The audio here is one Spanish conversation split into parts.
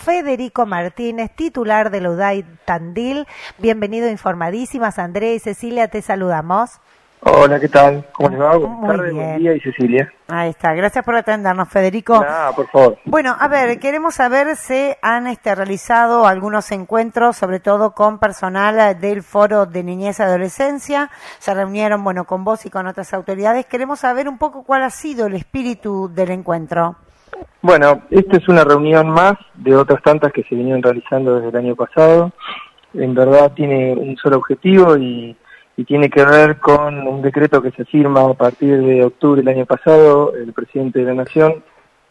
Federico Martínez, titular de la UDAI Tandil. Bienvenido a Informadísimas. Andrea y Cecilia, te saludamos. Hola, ¿qué tal? ¿Cómo les va? Buenas Muy tardes, bien. buen día, y Cecilia. Ahí está, gracias por atendernos, Federico. Nada, por favor. Bueno, a ver, queremos saber si han realizado algunos encuentros, sobre todo con personal del Foro de Niñez y Adolescencia. Se reunieron, bueno, con vos y con otras autoridades. Queremos saber un poco cuál ha sido el espíritu del encuentro. Bueno, esta es una reunión más de otras tantas que se vinieron realizando desde el año pasado. En verdad tiene un solo objetivo y tiene que ver con un decreto que se firma a partir de octubre del año pasado, el presidente de la Nación,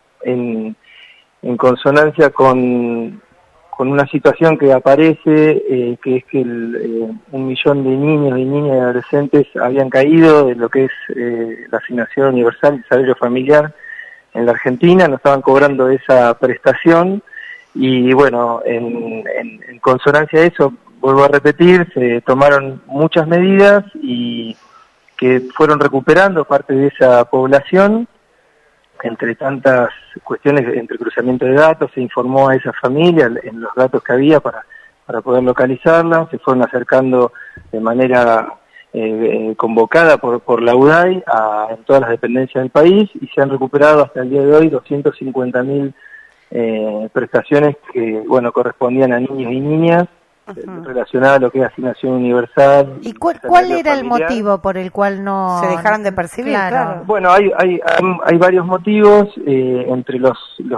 en consonancia con una situación que aparece, que es que 1 millón de niños y niñas y adolescentes habían caído de lo que es la asignación universal y salario familiar en la Argentina, no estaban cobrando esa prestación y bueno, en consonancia a eso, vuelvo a repetir, se tomaron muchas medidas y que fueron recuperando parte de esa población, entre tantas cuestiones, entre cruzamiento de datos, se informó a esa familia en los datos que había para poder localizarla, se fueron acercando de manera convocada por la UDAI en todas las dependencias del país y se han recuperado hasta el día de hoy 250.000 prestaciones que, bueno, correspondían a niños y niñas, relacionada a lo que es asignación universal. ¿Y cuál era el motivo por el cual no se dejaron de percibir? Claro. Bueno, hay varios motivos, entre los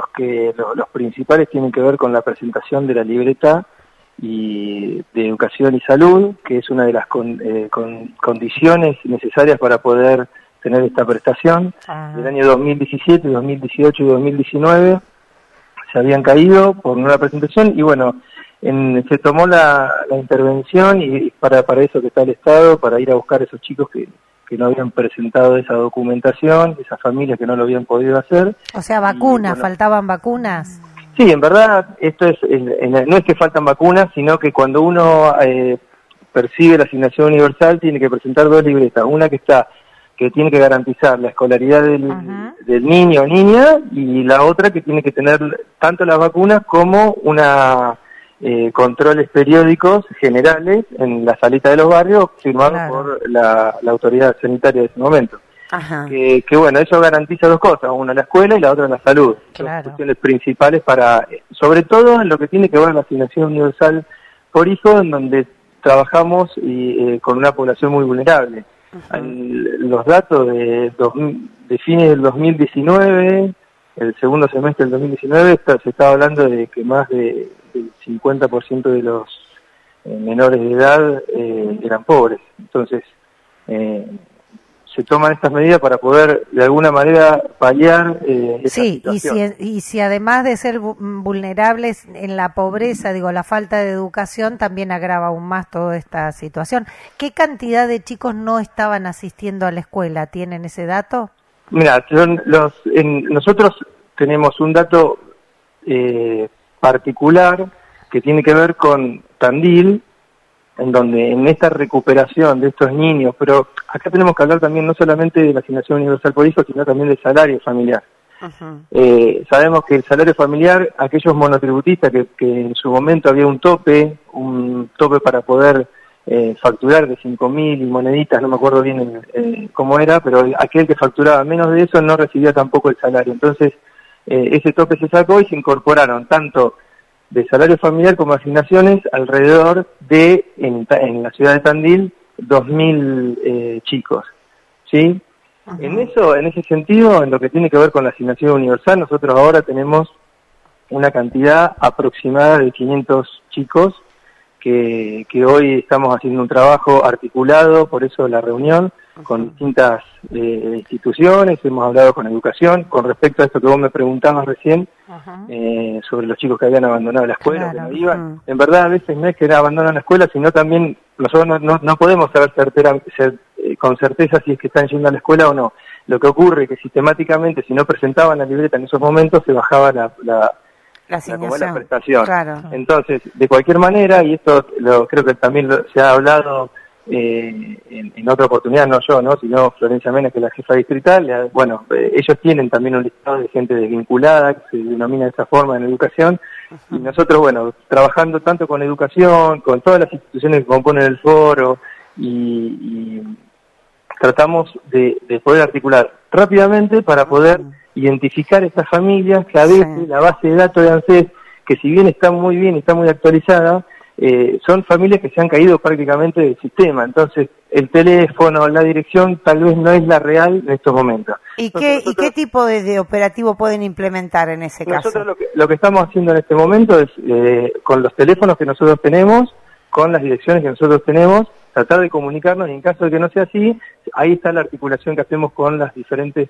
principales tienen que ver con la presentación de la libreta y de educación y salud, que es una de las condiciones necesarias para poder tener esta prestación. Del año 2017, 2018 y 2019 se habían caído por una presentación y bueno, se tomó la intervención y para eso que está el Estado, para ir a buscar a esos chicos que no habían presentado esa documentación, esas familias que no lo habían podido hacer. O sea, vacunas, bueno, ¿faltaban vacunas? Sí, en verdad, esto no es que faltan vacunas, sino que cuando uno percibe la asignación universal tiene que presentar 2 libretas, una que tiene que garantizar la escolaridad del niño o niña y la otra que tiene que tener tanto las vacunas como controles periódicos generales en la salita de los barrios firmados por la autoridad sanitaria de ese momento. Que bueno, eso garantiza 2 cosas, una la escuela y la otra la salud. Son cuestiones principales sobre todo en lo que tiene que ver con la asignación universal por hijo, en donde trabajamos con una población muy vulnerable. Los datos de fines del 2019, el segundo semestre del 2019, se estaba hablando de que más del 50% de los menores de edad eran pobres. Entonces, se toman estas medidas para poder de alguna manera paliar esa situación. Y si además de ser vulnerables en la pobreza, la falta de educación también agrava aún más toda esta situación. ¿Qué cantidad de chicos no estaban asistiendo a la escuela? ¿Tienen ese dato? Mira, nosotros tenemos un dato particular que tiene que ver con Tandil, en donde en esta recuperación de estos niños, pero acá tenemos que hablar también no solamente de la asignación universal por hijo, sino también del salario familiar. Sabemos que el salario familiar, aquellos monotributistas que en su momento había un tope para poder facturar de 5.000 y moneditas, no me acuerdo bien cómo era, pero aquel que facturaba menos de eso no recibía tampoco el salario. Entonces, ese tope se sacó y se incorporaron tanto de salario familiar como asignaciones alrededor de, en la ciudad de Tandil, 2.000 chicos, ¿sí? En ese sentido, en lo que tiene que ver con la asignación universal, nosotros ahora tenemos una cantidad aproximada de 500 chicos que hoy estamos haciendo un trabajo articulado, por eso la reunión, con distintas instituciones, hemos hablado con educación, con respecto a esto que vos me preguntabas recién, sobre los chicos que habían abandonado la escuela, que no iban. En verdad, a veces no es que abandonan la escuela, sino también nosotros no podemos saber con certeza si es que están yendo a la escuela o no. Lo que ocurre es que sistemáticamente, si no presentaban la libreta en esos momentos, se bajaba la prestación. Claro. Entonces, de cualquier manera, y esto creo que también se ha hablado en otra oportunidad, no yo, ¿no? Sino Florencia Mena, que es la jefa distrital. Bueno, ellos tienen también un listado de gente desvinculada, que se denomina de esa forma en educación, y nosotros, bueno, trabajando tanto con educación, con todas las instituciones que componen el foro, y tratamos de poder articular rápidamente para poder identificar estas familias que a veces la base de datos de ANSES, que si bien está muy bien, está muy actualizada, son familias que se han caído prácticamente del sistema. Entonces, el teléfono, la dirección, tal vez no es la real en estos momentos. ¿Y qué tipo de operativo pueden implementar en ese caso? Nosotros lo que estamos haciendo en este momento es, con los teléfonos que nosotros tenemos, con las direcciones que nosotros tenemos, tratar de comunicarnos, y en caso de que no sea así, ahí está la articulación que hacemos con las diferentes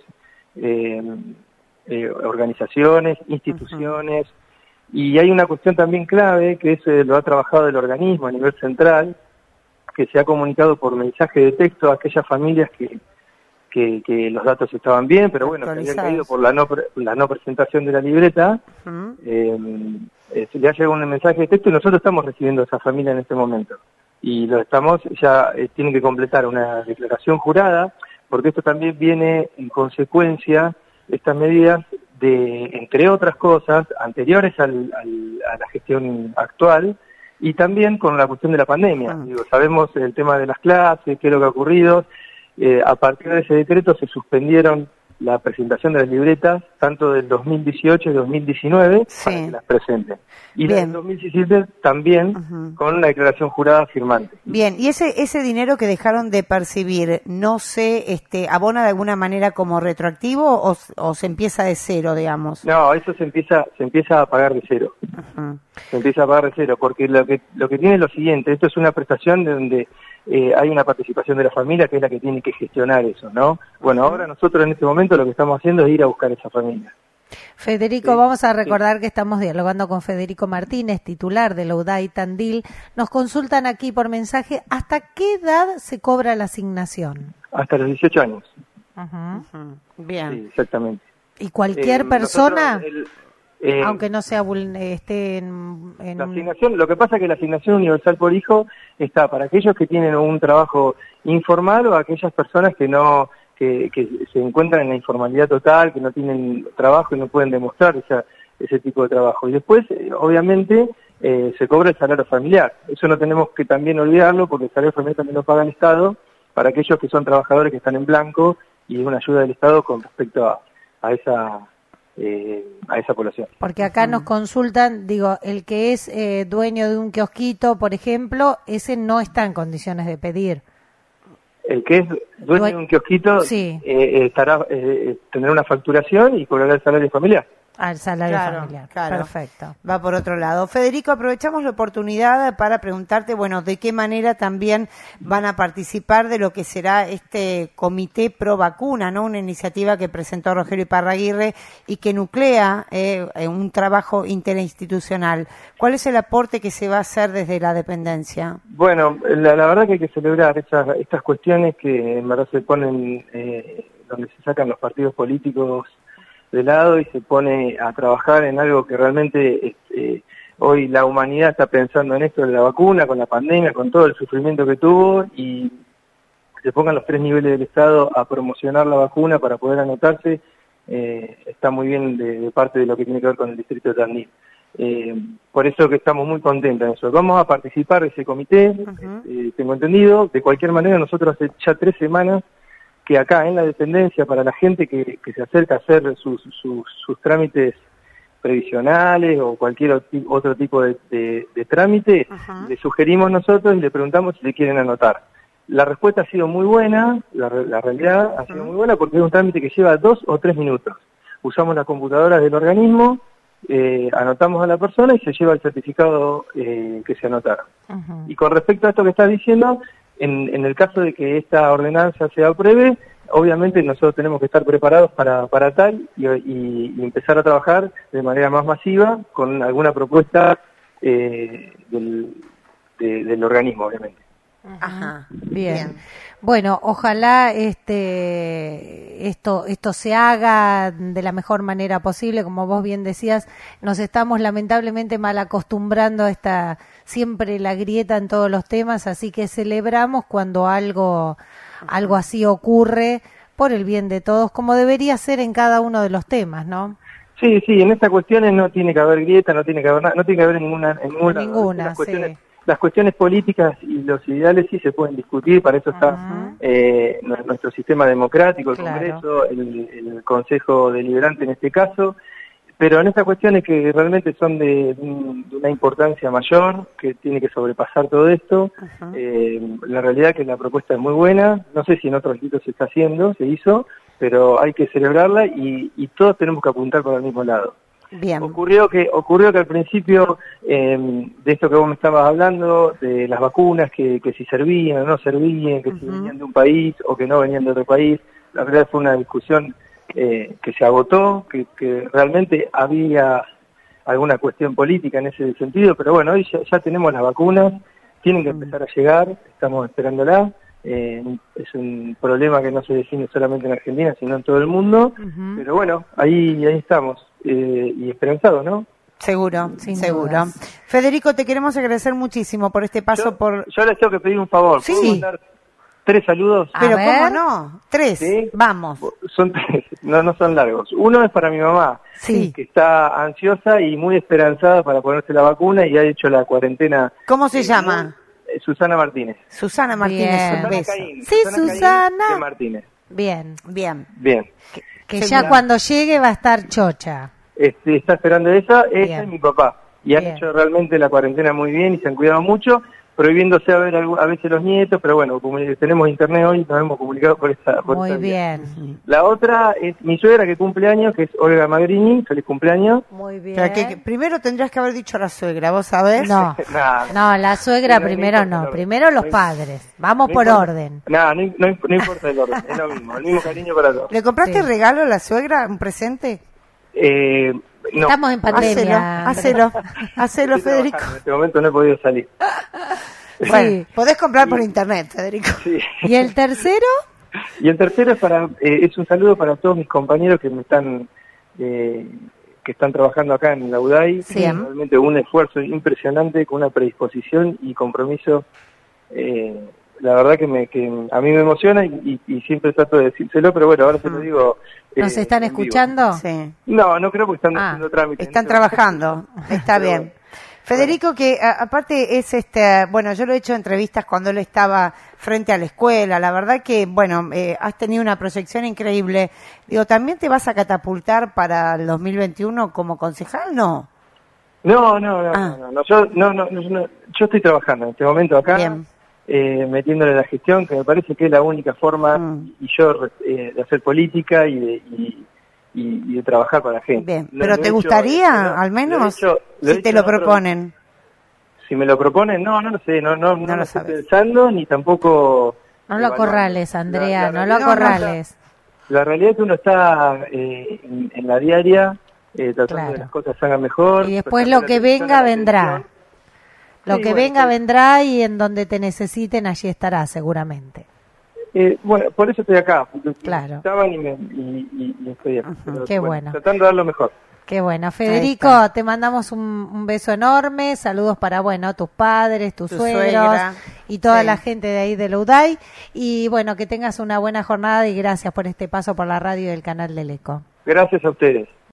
organizaciones, instituciones. Y hay una cuestión también clave, que lo ha trabajado el organismo a nivel central, que se ha comunicado por mensaje de texto a aquellas familias que los datos estaban bien, pero bueno, que habían caído por la no presentación de la libreta. Le ha llegado un mensaje de texto y nosotros estamos recibiendo a esa familia en este momento. Y tienen que completar una declaración jurada, porque esto también viene en consecuencia, estas medidas, entre otras cosas, anteriores a la gestión actual, y también con la cuestión de la pandemia. Sabemos el tema de las clases, qué es lo que ha ocurrido. A partir de ese decreto se suspendieron la presentación de las libretas, tanto del 2018 y 2019, para que las presenten. Y del 2017 también, con la declaración jurada firmante. Bien, ¿y ese dinero que dejaron de percibir, no se abona de alguna manera como retroactivo o se empieza de cero, digamos? No, eso se empieza a pagar de cero. Se empieza a pagar de cero, porque lo que tiene es lo siguiente: esto es una prestación donde hay una participación de la familia, que es la que tiene que gestionar eso, ¿no? Bueno, ahora nosotros en este momento lo que estamos haciendo es ir a buscar esa familia. Federico, vamos a recordar que estamos dialogando con Federico Martínez, titular de la UDAI Tandil. Nos consultan aquí por mensaje, ¿hasta qué edad se cobra la asignación? Hasta los 18 años. Bien. Sí, exactamente. ¿Y cualquier persona? Aunque no sea esté en la asignación, lo que pasa es que la asignación universal por hijo está para aquellos que tienen un trabajo informal o aquellas personas que se encuentran en la informalidad total, que no tienen trabajo y no pueden demostrar ese tipo de trabajo. Y después, obviamente, se cobra el salario familiar. Eso no tenemos que también olvidarlo, porque el salario familiar también lo paga el Estado para aquellos que son trabajadores que están en blanco, y es una ayuda del Estado con respecto a esa población. Porque acá nos consultan, el que es dueño de un kiosquito, por ejemplo, ese no está en condiciones de pedir. El que es dueño de un kiosquito tendrá una facturación y cobrará el salario familiar. Al salario familiar. Claro. Perfecto. Va por otro lado. Federico, aprovechamos la oportunidad para preguntarte, de qué manera también van a participar de lo que será este comité pro vacuna, ¿no? Una iniciativa que presentó Rogelio Iparraguirre y que nuclea un trabajo interinstitucional. ¿Cuál es el aporte que se va a hacer desde la dependencia? Bueno, la verdad que hay que celebrar estas cuestiones que en verdad se ponen, donde se sacan los partidos políticos de lado y se pone a trabajar en algo que realmente hoy la humanidad está pensando en esto de la vacuna, con la pandemia, con todo el sufrimiento que tuvo, y se pongan los 3 niveles del Estado a promocionar la vacuna para poder anotarse. Está muy bien de parte de lo que tiene que ver con el distrito de Tandil. Por eso que estamos muy contentos en eso. Vamos a participar de ese comité, tengo entendido. De cualquier manera, nosotros hace ya 3 semanas que acá en la dependencia, para la gente que se acerca a hacer sus trámites previsionales o cualquier otro tipo de trámite, le sugerimos nosotros y le preguntamos si le quieren anotar. La respuesta ha sido muy buena, la realidad ha sido muy buena, porque es un trámite que lleva 2 o 3 minutos. Usamos las computadoras del organismo, anotamos a la persona y se lleva el certificado que se anotaron. Y con respecto a esto que estás diciendo, en el caso de que esta ordenanza se apruebe, obviamente nosotros tenemos que estar preparados para tal y empezar a trabajar de manera más masiva con alguna propuesta del organismo, obviamente. Ajá. Bien. Bueno, ojalá esto se haga de la mejor manera posible. Como vos bien decías, nos estamos lamentablemente mal acostumbrando a esta siempre la grieta en todos los temas, así que celebramos cuando algo así ocurre por el bien de todos, como debería ser en cada uno de los temas, ¿no? Sí, en estas cuestiones no tiene que haber grieta, no tiene que haber nada, no tiene que haber ninguna. Las cuestiones políticas y los ideales sí se pueden discutir, para eso está nuestro sistema democrático, el Congreso, el Consejo Deliberante en este caso, pero en estas cuestiones que realmente son de una importancia mayor, que tiene que sobrepasar todo esto, la realidad es que la propuesta es muy buena, no sé si en otros sitios se hizo, pero hay que celebrarla y todos tenemos que apuntar por el mismo lado. Bien. Ocurrió que al principio de esto que vos me estabas hablando, de las vacunas, que si servían o no servían, que si venían de un país o que no venían de otro país, la verdad fue una discusión que se agotó, que realmente había alguna cuestión política en ese sentido, pero bueno, hoy ya tenemos las vacunas, tienen que empezar a llegar, estamos esperándolas. Es un problema que no se define solamente en Argentina, sino en todo el mundo, pero bueno, ahí estamos, y esperanzados, ¿no? Seguro, Sin seguro. dudas. Federico, te queremos agradecer muchísimo por este paso Yo les tengo que pedir un favor. Sí. ¿Puedo mandar 3 saludos? Pero ver. ¿cómo no? 3, ¿Sí? vamos. Son 3, no son largos. Uno es para mi mamá, Sí. que está ansiosa y muy esperanzada para ponerse la vacuna y ha hecho la cuarentena. ¿Cómo se llama? Susana Martínez. Susana Martínez, Bien. un Susana beso. Caín, Sí, Susana. Caín de Martínez. Bien. Bien. Bien. Que Segura. ya cuando llegue va a estar chocha. Está esperando esa Bien. es mi papá. Y han Bien. hecho realmente la cuarentena muy bien y se han cuidado mucho, prohibiéndose a ver a veces los nietos, pero bueno, como tenemos internet hoy, nos hemos comunicado por esta Muy esta vía. bien. La otra es mi suegra que cumple años, que es Olga Magrini, feliz cumpleaños. Muy bien. Pero primero tendrías que haber dicho a la suegra, ¿vos sabés? No, Nada. no, la suegra No, no primero importa el no, orden. primero los No padres. Vamos no por importa. orden. Nada, no importa el orden, es lo mismo, el mismo cariño para todos. ¿Le compraste Sí. regalo a la suegra, un presente? No. Estamos en pandemia. Hacelo, Estoy Federico. trabajando, en este momento no he podido salir. Bueno, podés comprar por internet, Federico. Sí. ¿Y el tercero? Y el tercero es un saludo para todos mis compañeros que están trabajando acá en la UDAI. Sí. Realmente un esfuerzo impresionante, con una predisposición y compromiso. La verdad que a mí me emociona y siempre trato de decírselo, pero bueno, ahora se lo digo. ¿Nos están en vivo. escuchando? Sí. No creo porque están haciendo trámites. Están trabajando, está Pero bien. bueno. Federico, que aparte es bueno, yo lo he hecho entrevistas cuando él estaba frente a la escuela, la verdad que, bueno, has tenido una proyección increíble. Digo, ¿también te vas a catapultar para el 2021 como concejal? No. No, yo estoy trabajando en este momento acá, Bien. metiéndole la gestión, que me parece que es la única forma y yo de hacer política y de trabajar para la gente. Bien, pero ¿te gustaría, al menos, si te lo proponen? Si me lo proponen, no lo sé, no lo lo estoy sabes. pensando, ni tampoco... No lo evaluando. acorrales, Andrea, no lo realidad- acorrales. La realidad es que uno está en la diaria, tratando Claro. de que las cosas se hagan mejor. Y después prestando lo que atención venga a la vendrá. atención. Lo Sí, que bueno, venga sí. vendrá y en donde te necesiten allí estará seguramente. Bueno, por eso estoy acá, porque Claro. estaban y estoy acá. Pero, Qué bueno. Tratando de dar lo mejor. Qué bueno. está. Federico, te mandamos un beso enorme, saludos para, tus padres, tus Tu suegros suegra. y toda Sí. la gente de ahí de la UDAI. Y bueno, que tengas una buena jornada y gracias por este paso por la radio del canal del Eco. Gracias a ustedes.